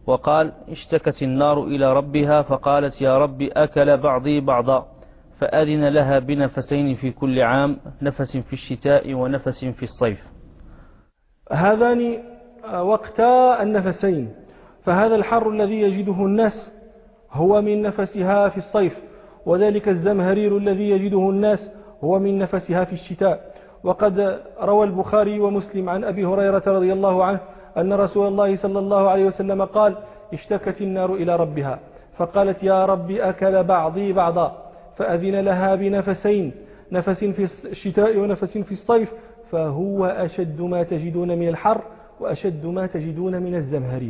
وقال: اشتكت النار إلى ربها فقالت: يا رب أكل بعضي بعضا، فأذن لها بنفسين في كل عام، نفس في الشتاء ونفس في الصيف. هذان وقتا النفسين، فهذا الحر الذي يجده الناس هو من نفسها في الصيف، وذلك الزمهرير الذي يجده الناس هو من نفسها في الشتاء. وقد روى البخاري ومسلم عن أبي هريرة رضي الله عنه أن رسول الله صلى الله عليه وسلم قال: اشتكت النار إلى ربها فقالت: يا رب أكل بعضي بعضا، فأذن لها بنفسين، نفس في الشتاء ونفس في الصيف، فهو أشد ما تجدون من الحر وأشد ما تجدون من الزمهرير.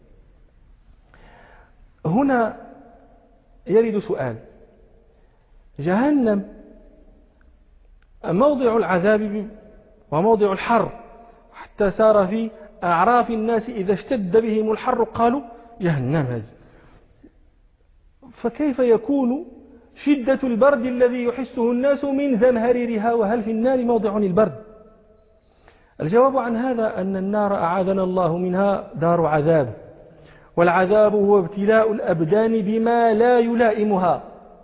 هنا يرد سؤال: جهنم موضع العذاب وموضع الحر، حتى سار في أعراف الناس إذا اشتد بهم الحر قالوا جهنم هذه، فكيف يكون شدة البرد الذي يحسه الناس من زمهريرها، وهل في النار موضع للبرد؟ الجواب عن هذا أن النار أعاذنا الله منها دار عذاب، والعذاب هو ابتلاء الأبدان بما لا يلائمها،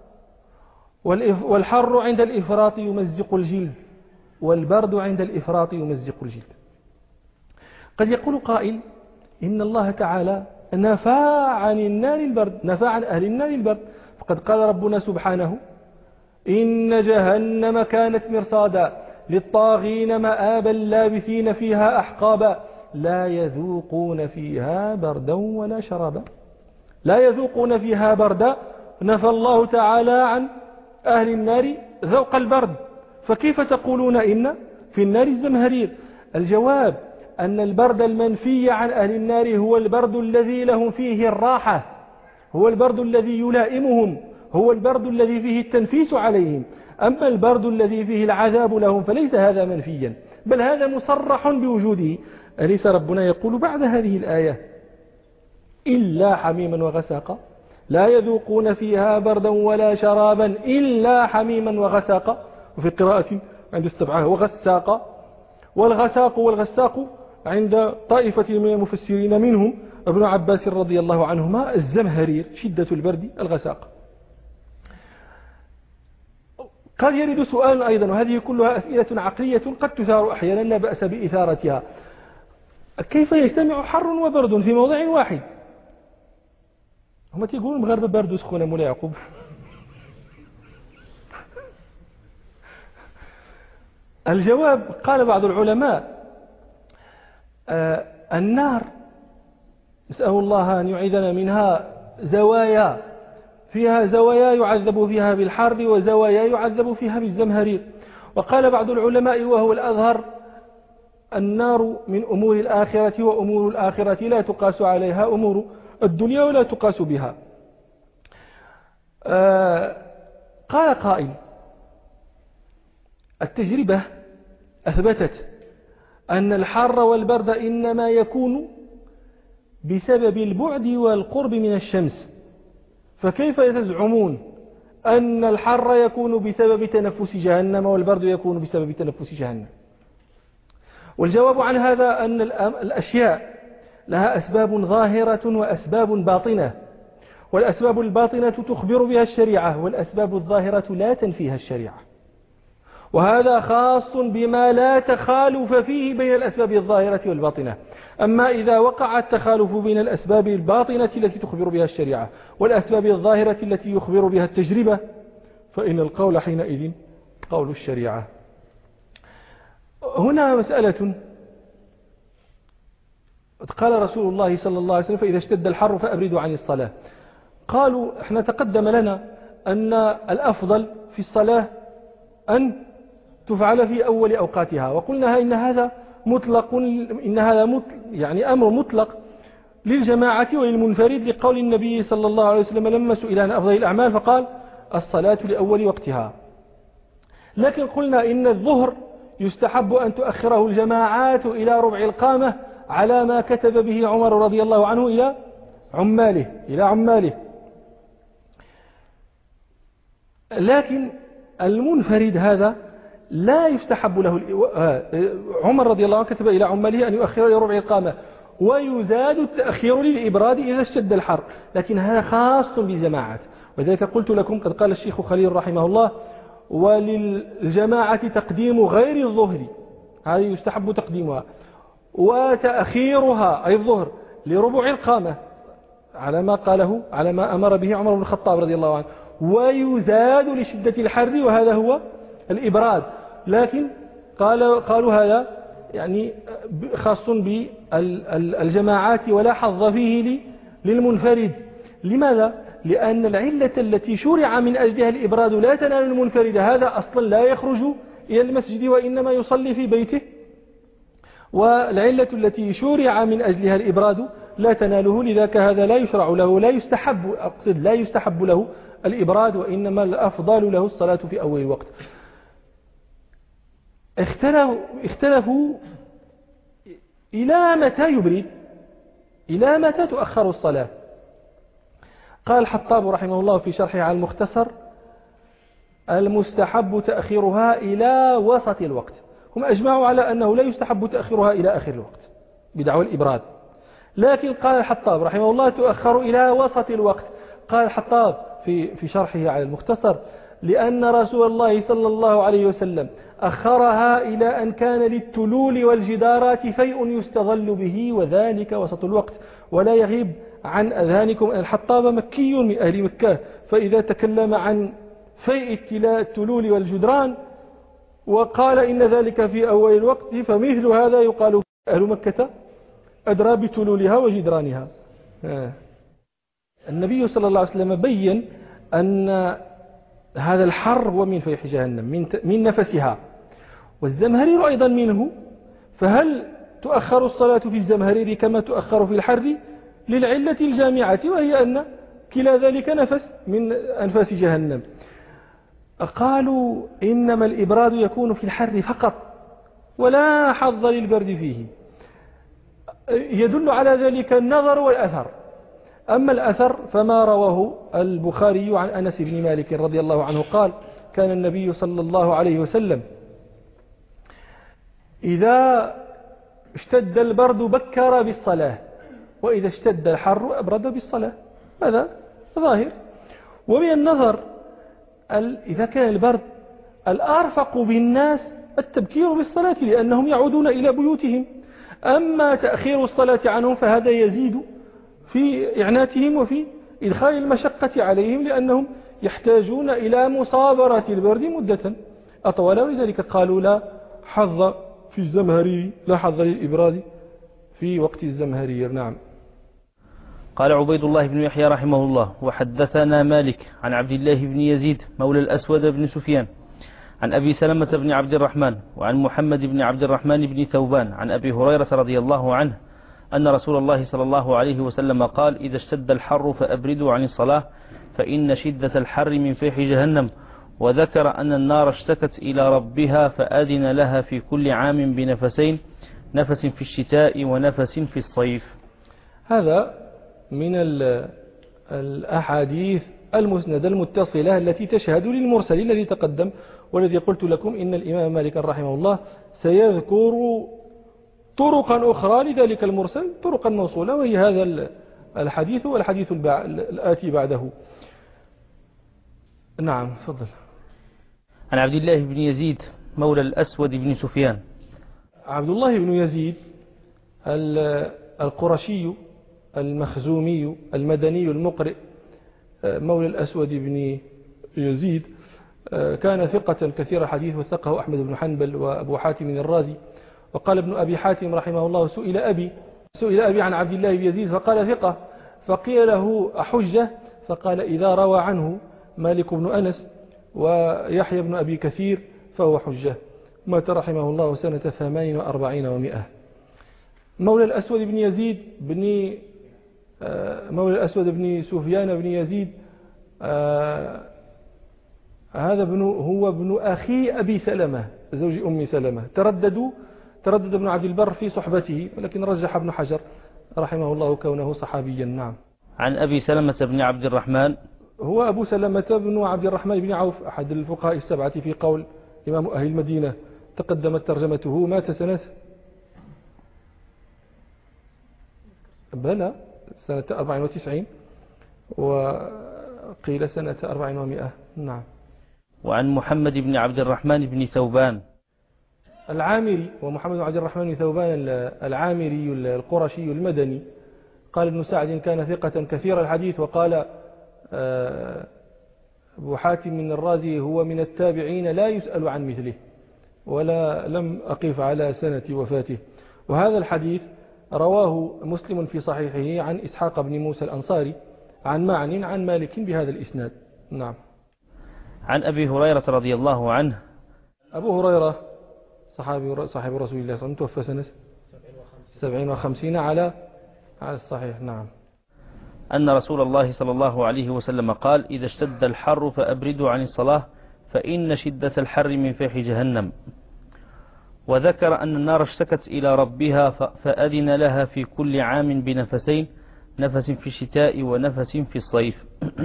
والحر عند الإفراط يمزق الجلد، والبرد عند الإفراط يمزق الجلد. قد يقول قائل: إن الله تعالى نفى عن النار البرد، نفى عن أهل النار البرد، فقد قال ربنا سبحانه: إن جهنم كانت مرصادا للطاغين مآبا لابثين فيها أحقابا لا يذوقون فيها بردا ولا شرابا. لا يذوقون فيها بردا، نفى الله تعالى عن أهل النار ذوق البرد، فكيف تقولون إن في النار الزمهرير؟ الجواب أن البرد المنفي عن أهل النار هو البرد الذي لهم فيه الراحة، هو البرد الذي يلائمهم، هو البرد الذي فيه التنفيس عليهم. أما البرد الذي فيه العذاب لهم فليس هذا منفيا، بل هذا مصرح بوجوده. أليس ربنا يقول بعد هذه الآية: إلا حميما وغساقا، لا يذوقون فيها بردا ولا شرابا إلا حميما وغساقا، وفي قراءة عند السبعة وغساقا. والغساق والغساق عند طائفة من المفسرين منهم ابن عباس رضي الله عنهما الزمهرير، شدة البرد الغساق. قد يرد سؤال أيضا، وهذه كلها أسئلة عقلية قد تثار أحيانا لا بأس بإثارتها: كيف يجتمع حر وبرد في موضع واحد؟ هم تيقولون المغاربة برد وسخونة مولا يعقوب. الجواب: قال بعض العلماء: النار نسأل الله أن يعيذنا منها زوايا، فيها زوايا يعذب فيها بالحر وزوايا يعذب فيها بالزمهرير. وقال بعض العلماء وهو الأظهر: النار من أمور الآخرة، وأمور الآخرة لا تقاس عليها أمور الدنيا ولا تقاس بها. قال قائل: التجربة أثبتت أن الحر والبرد إنما يكون بسبب البعد والقرب من الشمس، فكيف تزعمون أن الحر يكون بسبب تنفس جهنم والبرد يكون بسبب تنفس جهنم؟ والجواب عن هذا أن الأشياء لها أسباب ظاهرة وأسباب باطنة، والأسباب الباطنة تخبر بها الشريعة، والأسباب الظاهرة لا تنفيها الشريعة، وهذا خاص بما لا تخالف فيه بين الأسباب الظاهرة والباطنة. أما إذا وقع التخالف بين الأسباب الباطنة التي تخبر بها الشريعة والأسباب الظاهرة التي يخبر بها التجربة، فإن القول حينئذ قول الشريعة. هنا مسألة: قال رسول الله صلى الله عليه وسلم: فإذا اشتد الحر فأبردوا عن الصلاة. قالوا: احنا تقدم لنا أن الأفضل في الصلاة أن تفعل في أول أوقاتها، وقلنا إن هذا مطلق، يعني أمر مطلق للجماعة وللمنفرد، لقول النبي صلى الله عليه وسلم لما سئل عن أفضل الأعمال فقال: الصلاة لأول وقتها. لكن قلنا إن الظهر يستحب أن تؤخره الجماعات إلى ربع القامة على ما كتب به عمر رضي الله عنه إلى عماله. لكن المنفرد هذا لا يستحب له. عمر رضي الله عنه كتب إلى عماله أن يؤخر إلى ربع القامة، ويزاد التأخير للإبراد إذا اشتد الحر، لكن هذا خاص بالجماعات. وذلك قلت لكم قد قال الشيخ خليل رحمه الله: وللجماعة تقديم غير الظهر، هذه يستحب تقديمها، وتأخيرها أي الظهر لربع القامة على ما قاله، على ما أمر به عمر بن الخطاب رضي الله عنه، ويزاد لشدة الحر، وهذا هو الإبراد. لكن قالوا هذا يعني خاص بالجماعات ولا حظ فيه للمنفرد. لماذا؟ لأن العلة التي شرع من أجلها الإبراد لا تنال المنفرد، هذا أصلا لا يخرج إلى المسجد وإنما يصلي في بيته، والعلة التي شرع من أجلها الإبراد لا تناله، لذلك هذا لا يشرع له، لا يستحب له الإبراد، وإنما الأفضل له الصلاة في أول الوقت. اختلفوا إلى متى يبرد، إلى متى تؤخر الصلاة. قال الحطاب رحمه الله في شرحه على المختصر: المستحب تأخيرها إلى وسط الوقت. هم أجمعوا على أنه لا يستحب تأخيرها إلى آخر الوقت بدعوى الإبراد، لكن قال الحطاب رحمه الله تؤخر إلى وسط الوقت. قال الحطاب في شرحه على المختصر: لأن رسول الله صلى الله عليه وسلم أخرها إلى أن كان للتلول والجدارات فيء يستظل به، وذلك وسط الوقت. ولا يغيب عن أذهانكم أن الحطاب مكي من أهل مكة، فإذا تكلم عن فيء التلول والجدران وقال إن ذلك في أول الوقت، فمثل هذا يقال أهل مكة أدرى بتلولها وجدرانها. النبي صلى الله عليه وسلم بين أن هذا الحر هو من فيح جهنم، من نفسها، والزمهرير أيضا منه. فهل تؤخر الصلاة في الزمهرير كما تؤخر في الحر؟ للعلة الجامعة، وهي أن كلا ذلك نفس من أنفاس جهنم. قالوا إنما الإبراد يكون في الحر فقط ولا حظ للبرد فيه. يدل على ذلك النظر والأثر. أما الأثر فما رواه البخاري عن أنس بن مالك رضي الله عنه قال: كان النبي صلى الله عليه وسلم إذا اشتد البرد بكر بالصلاة، وإذا اشتد الحر أبرد بالصلاة. هذا ظاهر. ومن النظر إذا كان البرد الأرفق بالناس التبكير بالصلاة، لأنهم يعودون إلى بيوتهم. أما تأخير الصلاة عنهم فهذا يزيد في إعناتهم وفي إدخال المشقة عليهم، لأنهم يحتاجون إلى مصابرة البرد مدة أطول. ولذلك قالوا لا حظ في الزمهرير، لا حظ للإبراد في وقت الزمهرير. نعم. قال عبيد الله بن يحيى رحمه الله: وحدثنا مالك عن عبد الله بن يزيد مولى الأسود بن سفيان عن أبي سلمة بن عبد الرحمن وعن محمد بن عبد الرحمن بن ثوبان عن أبي هريرة رضي الله عنه أن رسول الله صلى الله عليه وسلم قال: إذا اشتد الحر فأبردوا عن الصلاة فإن شدة الحر من فيح جهنم. وذكر أن النار اشتكت إلى ربها فأذن لها في كل عام بنفسين، نفس في الشتاء ونفس في الصيف. هذا من الأحاديث المسندة المتصلة التي تشهد للمرسل الذي تقدم، والذي قلت لكم إن الإمام مالك رحمه الله سيذكر طرقا أخرى لذلك المرسل، طرقا موصولة، وهي هذا الحديث والحديث الآتي بعده. نعم، تفضل. عن عبد الله بن يزيد مولى الأسود بن سفيان. عبد الله بن يزيد القرشي المخزومي المدني المقرئ مولى الأسود بن يزيد، كان ثقة كثير الحديث، وثقه أحمد بن حنبل وأبو حاتم الرازي. وقال ابن أبي حاتم رحمه الله: سئل أبي عن عبد الله بن يزيد فقال ثقة، فقيل له أحجة؟ فقال: إذا روى عنه مالك بن أنس ويحيى بن أبي كثير فهو حجة. مات رحمه الله سنة 48 و100. مولى الأسود بن يزيد مولى الأسود بن سفيان بن يزيد، هذا هو ابن أخي أبي سلمة زوج أم سلمة. تردد ابن عبد البر في صحبته، ولكن رجح ابن حجر رحمه الله كونه صحابيا. نعم. عن أبي سلمة بن عبد الرحمن، هو أبو سلمة بن عبد الرحمن بن عوف، أحد الفقهاء السبعة في قول إمام أهل المدينة، تقدمت ترجمته. مات سنة بلى سنة 94 وقيل سنة 400. نعم. وعن محمد بن عبد الرحمن بن ثوبان العامري، ومحمد بن عبد الرحمن بن ثوبان العامري القرشي المدني. قال ابن سعد كان ثقة كثير الحديث. وقال أبو حاتم الرازي هو من التابعين لا يسأل عن مثله، ولا لم أقف على سنة وفاته. وهذا الحديث رواه مسلم في صحيحه عن إسحاق بن موسى الأنصاري عن معن عن مالك بهذا الإسناد. نعم. عن أبي هريرة رضي الله عنه. أبو هريرة صاحب رسول الله صلى الله عليه وسلم توفى سنة 57 على الصحيح. نعم. أن رسول الله صلى الله عليه وسلم قال: إذا اشتد الحر فأبردوا عن الصلاة فإن شدة الحر من فيح جهنم. وذكر أن النار اشتكت إلى ربها فأذن لها في كل عام بنفسين، نفس في الشتاء ونفس في الصيف.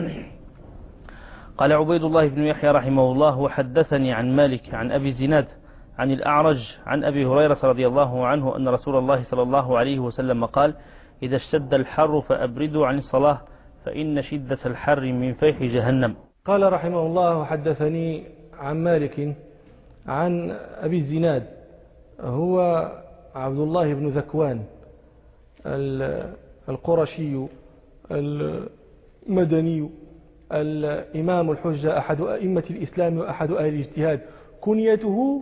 قال عبيد الله بن يحيى رحمه الله: وحدثني عن مالك عن أبي الزناد عن الأعرج عن أبي هريرة رضي الله عنه أن رسول الله صلى الله عليه وسلم قال: إذا اشتد الحر فأبردوا عن الصلاة فإن شدة الحر من فيح جهنم. قال رحمه الله: وحدثني عن مالك عن أبي الزناد هو عبد الله بن ذكوان القرشي المدني الإمام الحجة أحد أئمة الإسلام وأحد أهل الاجتهاد. كنيته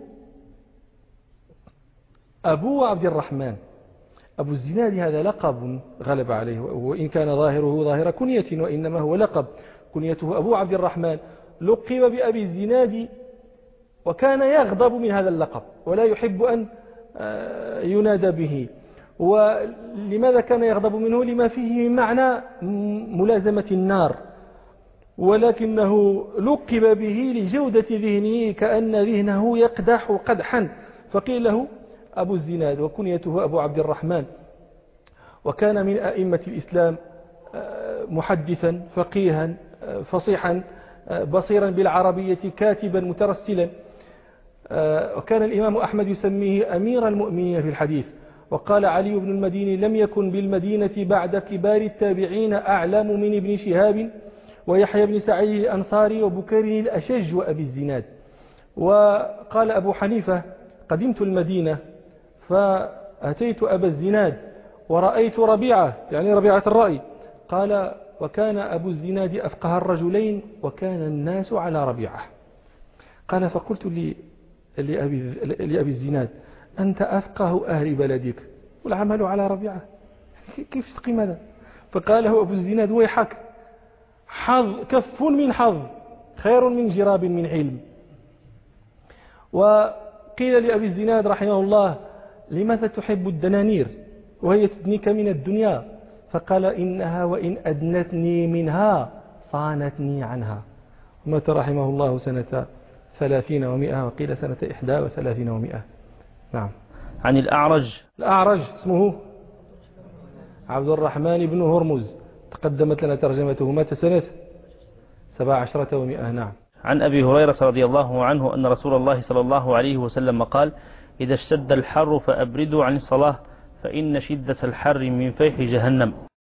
أبو عبد الرحمن. أبو الزناد هذا لقب غلب عليه، وإن كان ظاهره ظاهر كنية وإنما هو لقب. كنيته أبو عبد الرحمن، لقب بأبي الزناد، وكان يغضب من هذا اللقب ولا يحب أن ينادى به. ولماذا كان يغضب منه؟ لما فيه من معنى ملازمة النار، ولكنه لقب به لجودة ذهنه، كأن ذهنه يقدح قدحا، فقيل له أبو الزناد، وكنيته أبو عبد الرحمن. وكان من أئمة الإسلام، محدثا فقيها فصيحا بصيرا بالعربية، كاتبا مترسلا. وكان الإمام أحمد يسميه أمير المؤمنين في الحديث. وقال علي بن المديني: لم يكن بالمدينة بعد كبار التابعين أعلم من ابن شهاب ويحيى بن سعيد الأنصاري وبكير الأشج وأبي الزناد. وقال أبو حنيفة: قدمت المدينة فأتيت أبا الزناد ورأيت ربيعة، يعني ربيعة الرأي. قال: وكان أبو الزناد أفقه الرجلين وكان الناس على ربيعة. قال: فقلت لأبي الزناد: أنت أفقه أهل بلدك والعمل على ربيعة، كيف تقيم هذا؟ فقال له أبو الزناد: ويحك، كف من حظ خير من جراب من علم. وقيل لأبي الزناد رحمه الله: لماذا تحب الدنانير وهي تدنيك من الدنيا؟ فقال: إنها وإن أدنتني منها صانتني عنها. مات رحمه الله سنة 30 و100، وقيل سنة 31 و100. نعم. عن الأعرج اسمه عبد الرحمن بن هرمز، تقدمت لنا ترجمته، مات سنة 17 و100. نعم. عن أبي هريرة رضي الله عنه أن رسول الله صلى الله عليه وسلم قال: إذا اشتد الحر فأبردوا عن الصلاة فإن شدة الحر من فيح جهنم.